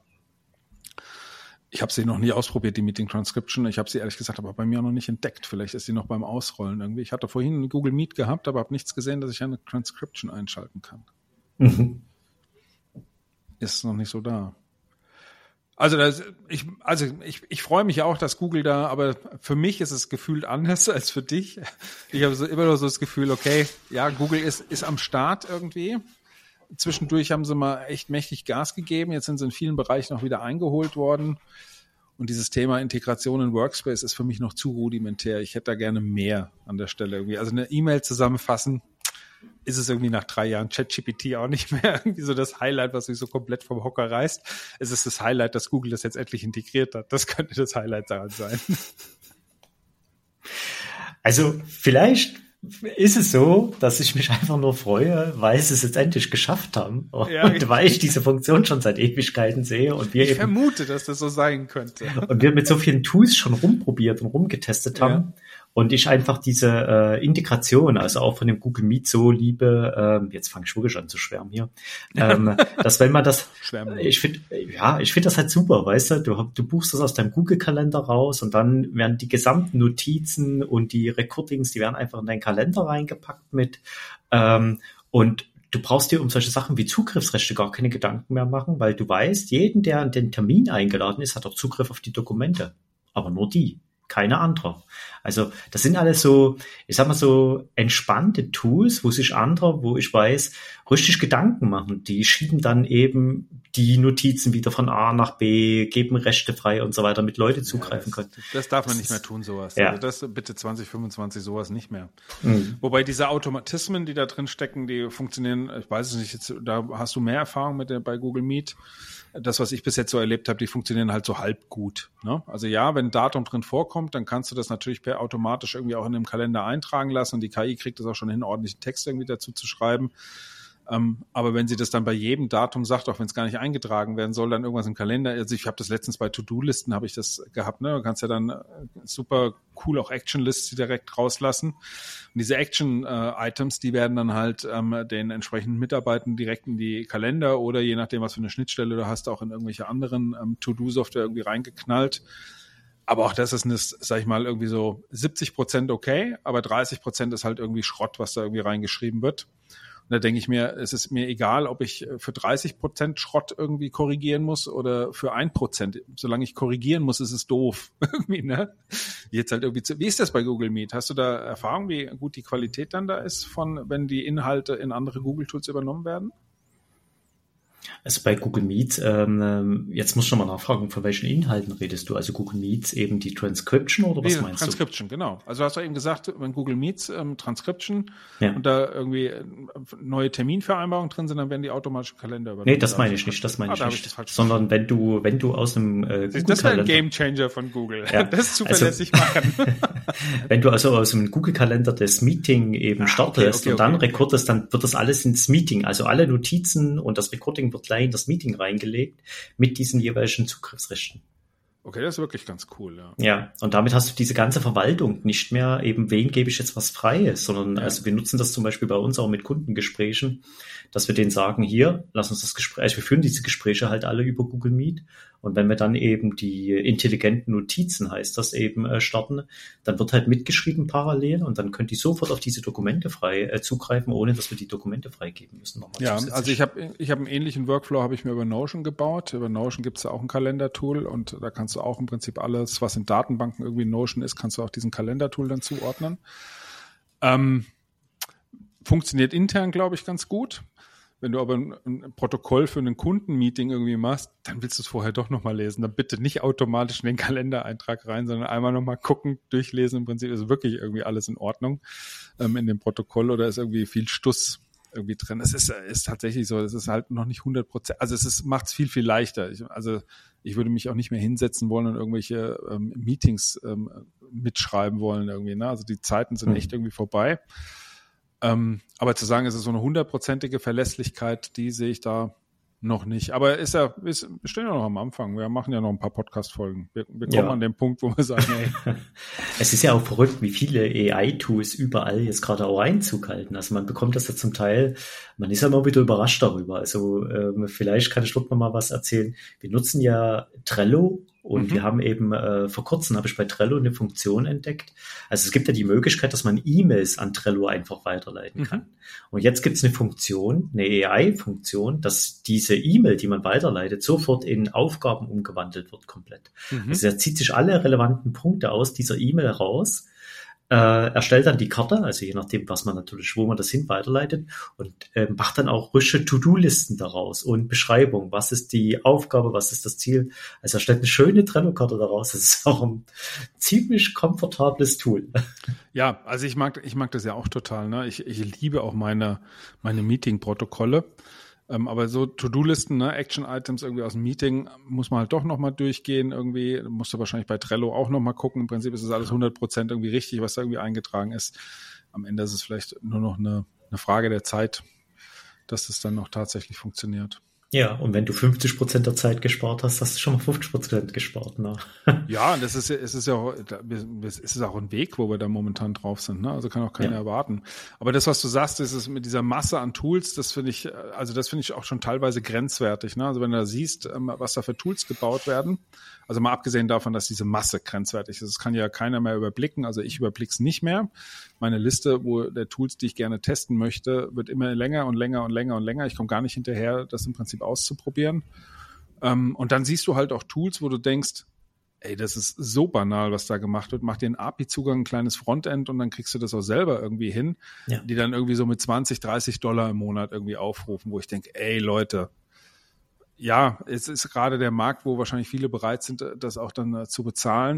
[SPEAKER 1] Ich habe sie noch nie ausprobiert, die Meeting Transcription. Ich habe sie ehrlich gesagt aber bei mir auch noch nicht entdeckt. Vielleicht ist sie noch beim Ausrollen irgendwie. Ich hatte vorhin einen Google Meet gehabt, aber habe nichts gesehen, dass ich eine Transcription einschalten kann. Mhm. Ist noch nicht so da. Also ich freue mich auch, dass Google da, aber für mich ist es gefühlt anders als für dich. Ich habe so immer noch so das Gefühl, okay, ja, Google ist am Start irgendwie. Zwischendurch haben sie mal echt mächtig Gas gegeben. Jetzt sind sie in vielen Bereichen auch wieder eingeholt worden. Und dieses Thema Integration in Workspace ist für mich noch zu rudimentär. Ich hätte da gerne mehr an der Stelle irgendwie. Also eine E-Mail zusammenfassen, ist es irgendwie nach 3 Jahren ChatGPT auch nicht mehr irgendwie so das Highlight, was mich so komplett vom Hocker reißt. Es ist das Highlight, dass Google das jetzt endlich integriert hat. Das könnte das Highlight daran sein.
[SPEAKER 3] Also vielleicht ist es so, dass ich mich einfach nur freue, weil sie es jetzt endlich geschafft haben und weil ich diese Funktion schon seit Ewigkeiten sehe und wir
[SPEAKER 1] vermute, dass das so sein könnte.
[SPEAKER 3] Und wir mit so vielen Tools schon rumprobiert und rumgetestet haben und ich einfach diese Integration, also auch von dem Google Meet so liebe, jetzt fange ich wirklich an zu schwärmen hier, dass wenn man das, ich finde das halt super, weißt du, du buchst das aus deinem Google-Kalender raus und dann werden die gesamten Notizen und die Recordings, die werden einfach in deinen Kalender reingepackt mit und du brauchst dir um solche Sachen wie Zugriffsrechte gar keine Gedanken mehr machen, weil du weißt, jeden, der an den Termin eingeladen ist, hat auch Zugriff auf die Dokumente, aber nur die. Keine andere. Also das sind alles so, ich sag mal so entspannte Tools, wo sich andere, wo ich weiß, richtig Gedanken machen. Die schieben dann eben die Notizen wieder von A nach B, geben Rechte frei und so weiter, damit Leute zugreifen können.
[SPEAKER 1] Das darf man nicht mehr tun, sowas.
[SPEAKER 3] Ja.
[SPEAKER 1] Also das bitte 2025 sowas nicht mehr. Mhm. Wobei diese Automatismen, die da drin stecken, die funktionieren, ich weiß es nicht, jetzt, da hast du mehr Erfahrung bei Google Meet. Das, was ich bis jetzt so erlebt habe, die funktionieren halt so halb gut. Ne? Also ja, wenn ein Datum drin vorkommt, dann kannst du das natürlich automatisch irgendwie auch in dem Kalender eintragen lassen und die KI kriegt das auch schon hin, ordentlichen Text irgendwie dazu zu schreiben. Aber wenn sie das dann bei jedem Datum sagt, auch wenn es gar nicht eingetragen werden soll, dann irgendwas im Kalender. Also ich habe das letztens bei To-Do-Listen habe ich das gehabt. Ne? Du kannst ja dann super cool auch Action-Lists direkt rauslassen. Und diese Action-Items, die werden dann halt den entsprechenden Mitarbeitern direkt in die Kalender oder je nachdem, was für eine Schnittstelle du hast, auch in irgendwelche anderen To-Do-Software irgendwie reingeknallt. Aber auch das ist, sag ich mal, irgendwie so 70% okay, aber 30% ist halt irgendwie Schrott, was da irgendwie reingeschrieben wird. Und da denke ich mir, es ist mir egal, ob ich für 30% Schrott irgendwie korrigieren muss oder für 1%. Solange ich korrigieren muss, ist es doof. Irgendwie, ne? Jetzt halt irgendwie wie ist das bei Google Meet? Hast du da Erfahrung, wie gut die Qualität dann da ist, wenn die Inhalte in andere Google-Tools übernommen werden?
[SPEAKER 3] Also bei Google Meet, jetzt muss ich schon mal nachfragen, von welchen Inhalten redest du? Also Google Meets eben die Transcription oder was meinst
[SPEAKER 1] Transcription, du? Genau. Also hast du eben gesagt, wenn Google Meets Transcription und da irgendwie neue Terminvereinbarungen drin sind, dann werden die automatisch im Kalender übernommen.
[SPEAKER 3] Nee, das meine ich nicht, Sondern wenn du aus einem Google-Kalender...
[SPEAKER 1] Das wäre ein Gamechanger von Google, das zuverlässig machen.
[SPEAKER 3] Wenn du also aus einem Google-Kalender das Meeting eben startest und dann recordest, dann wird das alles ins Meeting, also alle Notizen und das Recording wird gleich in das Meeting reingelegt mit diesen jeweiligen Zugriffsrechten.
[SPEAKER 1] Okay, das ist wirklich ganz cool, ja.
[SPEAKER 3] Ja, und damit hast du diese ganze Verwaltung nicht mehr eben, wen gebe ich jetzt was Freies, sondern also wir nutzen das zum Beispiel bei uns auch mit Kundengesprächen, dass wir denen sagen, hier, lass uns das Gespräch, also wir führen diese Gespräche halt alle über Google Meet und wenn wir dann eben die intelligenten Notizen, heißt das eben, starten, dann wird halt mitgeschrieben parallel und dann könnt ihr sofort auf diese Dokumente frei zugreifen, ohne dass wir die Dokumente freigeben müssen.
[SPEAKER 1] Ja, also ich habe einen ähnlichen Workflow, habe ich mir über Notion gebaut. Über Notion gibt es ja auch ein Kalendertool und da kannst du auch im Prinzip alles, was in Datenbanken irgendwie Notion ist, kannst du auch diesen Kalendertool dann zuordnen. Funktioniert intern, glaube ich, ganz gut. Wenn du aber ein Protokoll für ein Kundenmeeting irgendwie machst, dann willst du es vorher doch nochmal lesen. Dann bitte nicht automatisch in den Kalendereintrag rein, sondern einmal nochmal gucken, durchlesen. Im Prinzip ist wirklich irgendwie alles in Ordnung in dem Protokoll oder ist irgendwie viel Stuss irgendwie drin. Es ist tatsächlich so, es ist halt noch nicht 100%. Also macht es viel, viel leichter. Ich würde mich auch nicht mehr hinsetzen wollen und irgendwelche Meetings mitschreiben wollen irgendwie. Ne? Also die Zeiten sind echt irgendwie vorbei. Aber zu sagen, es ist so eine 100%ige Verlässlichkeit, die sehe ich da noch nicht. Aber wir stehen ja noch am Anfang. Wir machen ja noch ein paar Podcast-Folgen. Wir kommen an den Punkt, wo wir sagen, hey.
[SPEAKER 3] Es ist ja auch verrückt, wie viele AI-Tools überall jetzt gerade auch Einzug halten. Also man bekommt das ja zum Teil, man ist ja immer wieder überrascht darüber. Also vielleicht kann ich dort noch mal was erzählen. Wir nutzen ja Trello Und wir haben eben vor kurzem habe ich bei Trello eine Funktion entdeckt. Also es gibt ja die Möglichkeit, dass man E-Mails an Trello einfach weiterleiten kann. Und jetzt gibt es eine Funktion, eine AI-Funktion, dass diese E-Mail, die man weiterleitet, sofort in Aufgaben umgewandelt wird komplett. Also er zieht sich alle relevanten Punkte aus dieser E-Mail raus, erstellt dann die Karte, also je nachdem, was man natürlich, wo man das hin weiterleitet, und macht dann auch rische To-Do-Listen daraus und Beschreibung, was ist die Aufgabe, was ist das Ziel. Also erstellt eine schöne Trello-Karte daraus. Das ist auch ein ziemlich komfortables Tool.
[SPEAKER 1] Ja, also ich mag das ja auch total. Ne? Ich liebe auch meine Meeting-Protokolle. Aber so To-Do-Listen, ne, Action-Items irgendwie aus dem Meeting muss man halt doch nochmal durchgehen irgendwie. Musst du wahrscheinlich bei Trello auch nochmal gucken. Im Prinzip ist es alles 100% irgendwie richtig, was da irgendwie eingetragen ist. Am Ende ist es vielleicht nur noch eine Frage der Zeit, dass das dann noch tatsächlich funktioniert.
[SPEAKER 3] Ja, und wenn du 50% der Zeit gespart hast, hast du schon mal 50% gespart. Ne?
[SPEAKER 1] Ja, und es ist ja auch ein Weg, wo wir da momentan drauf sind. Ne? Also kann auch keiner erwarten. Aber das, was du sagst, ist es mit dieser Masse an Tools, das finde ich auch schon teilweise grenzwertig. Ne? Also wenn du da siehst, was da für Tools gebaut werden, also mal abgesehen davon, dass diese Masse grenzwertig ist, das kann ja keiner mehr überblicken. Also ich überblicke es nicht mehr. Meine Liste der Tools, die ich gerne testen möchte, wird immer länger und länger und länger und länger. Ich komme gar nicht hinterher, das im Prinzip auszuprobieren. Und dann siehst du halt auch Tools, wo du denkst, ey, das ist so banal, was da gemacht wird. Mach dir einen API-Zugang, ein kleines Frontend und dann kriegst du das auch selber irgendwie hin, die dann irgendwie so mit $20-30 im Monat irgendwie aufrufen, wo ich denke, ey Leute, ja, es ist gerade der Markt, wo wahrscheinlich viele bereit sind, das auch dann zu bezahlen.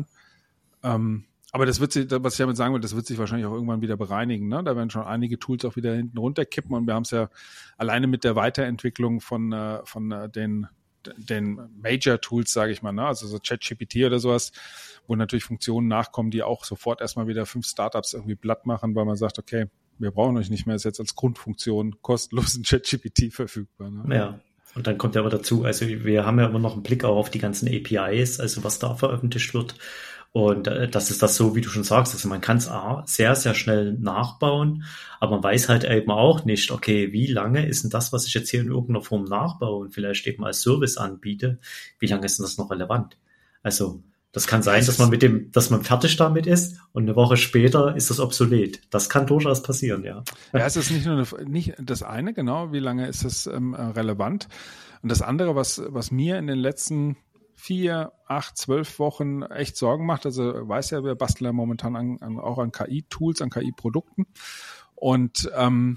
[SPEAKER 1] Aber das wird sich, was ich damit sagen will, das wird sich wahrscheinlich auch irgendwann wieder bereinigen. Ne? Da werden schon einige Tools auch wieder hinten runterkippen und wir haben es ja alleine mit der Weiterentwicklung von den Major-Tools, sage ich mal, ne? Also so ChatGPT oder sowas, wo natürlich Funktionen nachkommen, die auch sofort erstmal wieder 5 Startups irgendwie platt machen, weil man sagt, okay, wir brauchen euch nicht mehr, ist jetzt als Grundfunktion kostenlos in ChatGPT verfügbar. Ne?
[SPEAKER 3] Ja. Und dann kommt ja aber dazu, also wir haben ja immer noch einen Blick auch auf die ganzen APIs, also was da veröffentlicht wird. Und das ist das so, wie du schon sagst, also man kann es sehr, sehr schnell nachbauen, aber man weiß halt eben auch nicht, okay, wie lange ist denn das, was ich jetzt hier in irgendeiner Form nachbaue und vielleicht eben als Service anbiete, wie lange ist denn das noch relevant? Also das kann sein, dass man fertig damit ist und eine Woche später ist das obsolet. Das kann durchaus passieren, ja.
[SPEAKER 1] Ja, es ist nicht das eine, genau, wie lange ist es relevant. Und das andere, was mir in den letzten 4, 8, 12 Wochen echt Sorgen macht, also weiß ja, wir basteln ja momentan auch an KI-Tools, an KI-Produkten. Und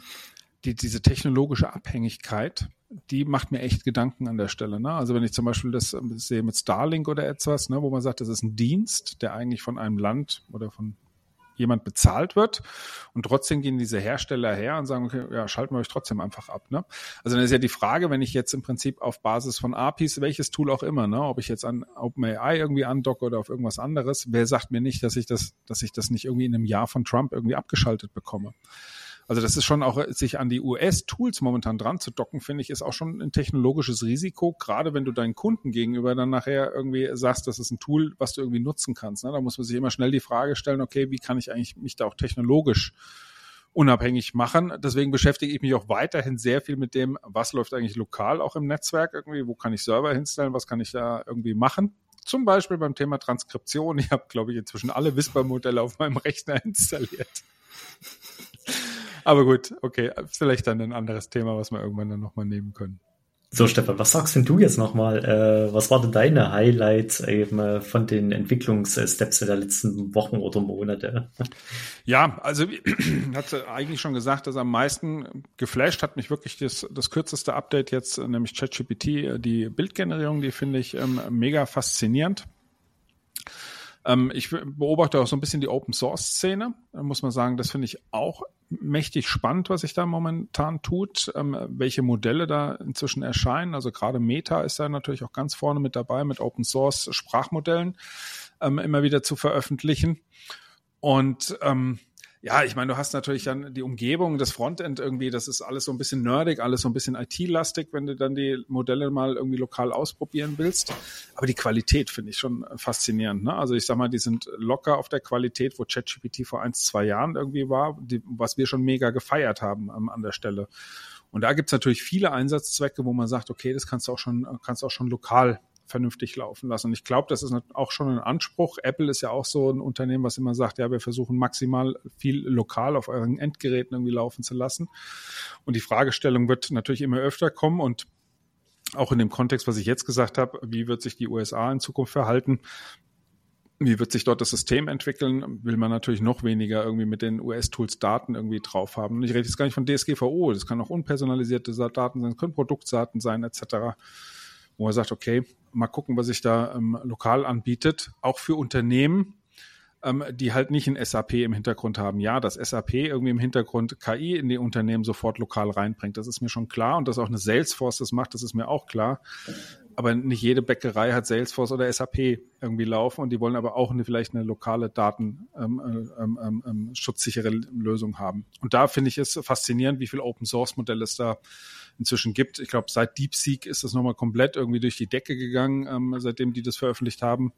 [SPEAKER 1] diese technologische Abhängigkeit, die macht mir echt Gedanken an der Stelle. Ne? Also wenn ich zum Beispiel das sehe mit Starlink oder etwas, ne, wo man sagt, das ist ein Dienst, der eigentlich von einem Land oder von jemand bezahlt wird und trotzdem gehen diese Hersteller her und sagen, okay, ja, schalten wir euch trotzdem einfach ab. Ne? Also dann ist ja die Frage, wenn ich jetzt im Prinzip auf Basis von APIs, welches Tool auch immer, ne, ob ich jetzt an OpenAI irgendwie andocke oder auf irgendwas anderes, wer sagt mir nicht, dass ich das nicht irgendwie in einem Jahr von Trump irgendwie abgeschaltet bekomme? Also das ist schon auch, sich an die US-Tools momentan dran zu docken, finde ich, ist auch schon ein technologisches Risiko, gerade wenn du deinen Kunden gegenüber dann nachher irgendwie sagst, das ist ein Tool, was du irgendwie nutzen kannst. Ne? Da muss man sich immer schnell die Frage stellen, okay, wie kann ich eigentlich mich da auch technologisch unabhängig machen? Deswegen beschäftige ich mich auch weiterhin sehr viel mit dem, was läuft eigentlich lokal auch im Netzwerk irgendwie, wo kann ich Server hinstellen, was kann ich da irgendwie machen? Zum Beispiel beim Thema Transkription. Ich habe, glaube ich, inzwischen alle Whisper-Modelle auf meinem Rechner installiert. Aber gut, okay, vielleicht dann ein anderes Thema, was wir irgendwann dann nochmal nehmen können.
[SPEAKER 3] So, Stefan, was sagst denn du jetzt nochmal? Was waren denn deine Highlights eben von den Entwicklungssteps der letzten Wochen oder Monate?
[SPEAKER 1] Ja, also hat eigentlich schon gesagt, dass am meisten geflasht hat mich wirklich das kürzeste Update jetzt, nämlich ChatGPT, die Bildgenerierung, die finde ich mega faszinierend. Ich beobachte auch so ein bisschen die Open-Source-Szene, muss man sagen, das finde ich auch mächtig spannend, was sich da momentan tut, welche Modelle da inzwischen erscheinen. Also gerade Meta ist da natürlich auch ganz vorne mit dabei, mit Open-Source-Sprachmodellen immer wieder zu veröffentlichen. Und ja, ich meine, du hast natürlich dann die Umgebung, das Frontend irgendwie, das ist alles so ein bisschen nerdig, alles so ein bisschen IT-lastig, wenn du dann die Modelle mal irgendwie lokal ausprobieren willst. Aber die Qualität finde ich schon faszinierend. Ne? Also ich sag mal, die sind locker auf der Qualität, wo ChatGPT vor 1-2 Jahren irgendwie war, was wir schon mega gefeiert haben an der Stelle. Und da gibt's natürlich viele Einsatzzwecke, wo man sagt, okay, das kannst du auch schon lokal vernünftig laufen lassen. Und ich glaube, das ist auch schon ein Anspruch. Apple ist ja auch so ein Unternehmen, was immer sagt, ja, wir versuchen maximal viel lokal auf euren Endgeräten irgendwie laufen zu lassen. Und die Fragestellung wird natürlich immer öfter kommen und auch in dem Kontext, was ich jetzt gesagt habe, wie wird sich die USA in Zukunft verhalten? Wie wird sich dort das System entwickeln? Will man natürlich noch weniger irgendwie mit den US-Tools Daten irgendwie drauf haben. Und ich rede jetzt gar nicht von DSGVO, das kann auch unpersonalisierte Daten sein, das können Produktdaten sein etc., wo man sagt, okay, mal gucken, was sich da lokal anbietet, auch für Unternehmen, die halt nicht ein SAP im Hintergrund haben. Ja, dass SAP irgendwie im Hintergrund KI in die Unternehmen sofort lokal reinbringt, das ist mir schon klar. Und dass auch eine Salesforce das macht, das ist mir auch klar. Aber nicht jede Bäckerei hat Salesforce oder SAP irgendwie laufen und die wollen aber auch vielleicht eine lokale schutzsichere Lösung haben. Und da finde ich es faszinierend, wie viel Open-Source-Modelle es da inzwischen gibt. Ich glaube, seit DeepSeek ist das nochmal komplett irgendwie durch die Decke gegangen, seitdem die das veröffentlicht haben.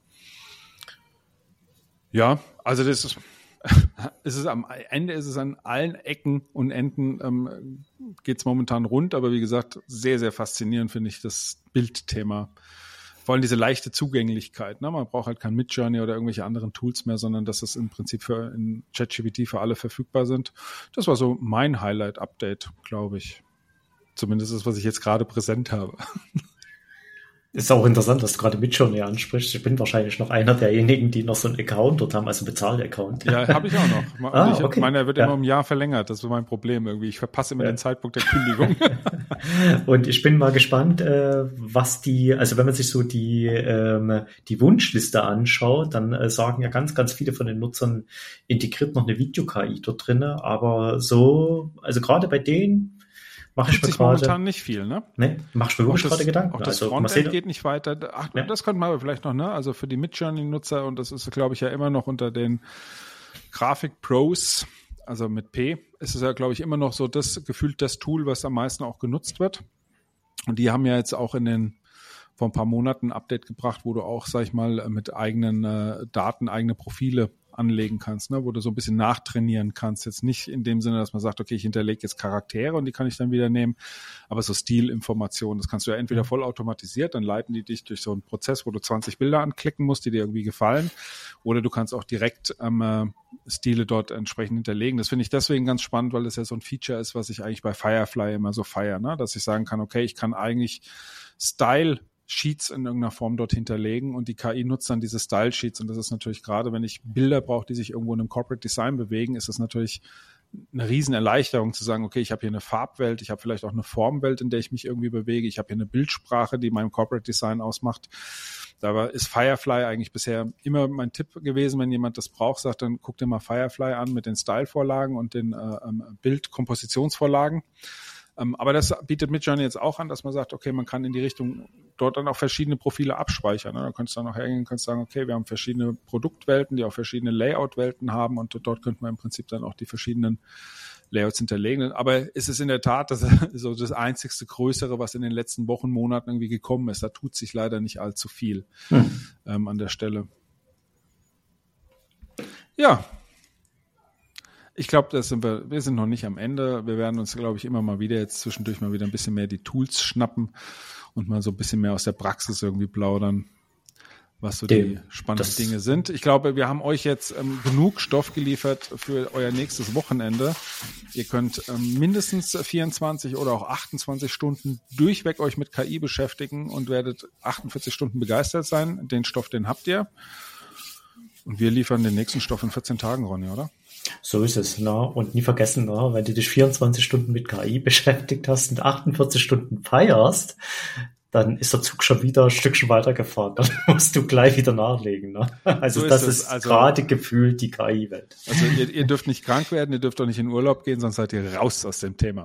[SPEAKER 1] Ja, also das ist am Ende ist es an allen Ecken und Enden geht es momentan rund, aber wie gesagt, sehr, sehr faszinierend finde ich das Bildthema. Vor allem diese leichte Zugänglichkeit. Ne? Man braucht halt kein Midjourney oder irgendwelche anderen Tools mehr, sondern dass es im Prinzip in ChatGPT für alle verfügbar sind. Das war so mein Highlight-Update, glaube ich. Zumindest das, was ich jetzt gerade präsent habe.
[SPEAKER 3] Ist auch interessant, dass du gerade Midjourney ansprichst. Ich bin wahrscheinlich noch einer derjenigen, die noch so einen Account dort haben, also einen Bezahl-Account.
[SPEAKER 1] Ja, habe ich auch noch.
[SPEAKER 3] Okay.
[SPEAKER 1] Ich meine, er wird immer um ein Jahr verlängert. Das ist mein Problem irgendwie. Ich verpasse immer den Zeitpunkt der Kündigung.
[SPEAKER 3] Und ich bin mal gespannt, was also wenn man sich so die Wunschliste anschaut, dann sagen ja ganz, ganz viele von den Nutzern, integriert noch eine Video-KI dort drinne. Aber so, also gerade bei denen mache ich mir gerade
[SPEAKER 1] momentan nicht viel, ne?
[SPEAKER 3] Nee, machst du mir wirklich gerade Gedanken.
[SPEAKER 1] Auch das Frontend geht nicht weiter. Ach, ja. Das könnte man aber vielleicht noch, ne? Also für die Midjourney-Nutzer, und das ist, glaube ich, ja immer noch unter den Grafik-Pros, also mit P, ist es ja, glaube ich, immer noch so gefühlt das Tool, was am meisten auch genutzt wird. Und die haben ja jetzt auch vor ein paar Monaten ein Update gebracht, wo du auch, sag ich mal, mit eigenen Daten, eigene Profile anlegen kannst, ne, wo du so ein bisschen nachtrainieren kannst. Jetzt nicht in dem Sinne, dass man sagt, okay, ich hinterlege jetzt Charaktere und die kann ich dann wieder nehmen, aber so Stilinformationen, das kannst du ja entweder vollautomatisiert, dann leiten die dich durch so einen Prozess, wo du 20 Bilder anklicken musst, die dir irgendwie gefallen, oder du kannst auch direkt Stile dort entsprechend hinterlegen. Das finde ich deswegen ganz spannend, weil das ja so ein Feature ist, was ich eigentlich bei Firefly immer so feiere, ne, dass ich sagen kann, okay, ich kann eigentlich Style-Sheets in irgendeiner Form dort hinterlegen und die KI nutzt dann diese Style-Sheets und das ist natürlich gerade, wenn ich Bilder brauche, die sich irgendwo in einem Corporate Design bewegen, ist das natürlich eine Riesenerleichterung zu sagen, okay, ich habe hier eine Farbwelt, ich habe vielleicht auch eine Formwelt, in der ich mich irgendwie bewege, ich habe hier eine Bildsprache, die mein Corporate Design ausmacht. Da ist Firefly eigentlich bisher immer mein Tipp gewesen, wenn jemand das braucht, sagt, dann guck dir mal Firefly an mit den Style-Vorlagen und den Bildkompositionsvorlagen. Aber das bietet Midjourney jetzt auch an, dass man sagt, okay, man kann in die Richtung dort dann auch verschiedene Profile abspeichern. Ne? Da könntest du dann auch hergehen, kannst sagen, okay, wir haben verschiedene Produktwelten, die auch verschiedene Layout-Welten haben und dort könnte man im Prinzip dann auch die verschiedenen Layouts hinterlegen. Aber es ist in der Tat das einzigste Größere, was in den letzten Wochen, Monaten irgendwie gekommen ist. Da tut sich leider nicht allzu viel an der Ja. Ich glaube, wir sind noch nicht am Ende. Wir werden uns, glaube ich, immer mal wieder jetzt zwischendurch mal wieder ein bisschen mehr die Tools schnappen und mal so ein bisschen mehr aus der Praxis irgendwie plaudern, was so die spannenden Dinge sind. Ich glaube, wir haben euch jetzt genug Stoff geliefert für euer nächstes Wochenende. Ihr könnt mindestens 24 oder auch 28 Stunden durchweg euch mit KI beschäftigen und werdet 48 Stunden begeistert sein. Den Stoff, den habt ihr. Und wir liefern den nächsten Stoff in 14 Tagen, Ronny, oder?
[SPEAKER 3] So ist es, ne? Und nie vergessen, ne? Wenn du dich 24 Stunden mit KI beschäftigt hast und 48 Stunden feierst, dann ist der Zug schon wieder ein Stückchen weitergefahren. Dann musst du gleich wieder nachlegen. Ne? Also so das ist gerade gefühlt die KI-Welt.
[SPEAKER 1] Also ihr dürft nicht krank werden, ihr dürft auch nicht in Urlaub gehen, sonst seid ihr raus aus dem Thema.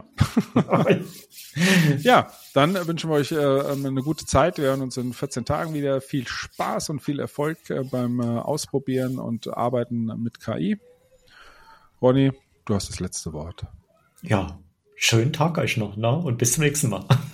[SPEAKER 1] Ja, dann wünschen wir euch eine gute Zeit. Wir hören uns in 14 Tagen wieder. Viel Spaß und viel Erfolg beim Ausprobieren und Arbeiten mit KI. Ronny, du hast das letzte Wort.
[SPEAKER 3] Ja, schönen Tag euch noch, ne? Und bis zum nächsten Mal.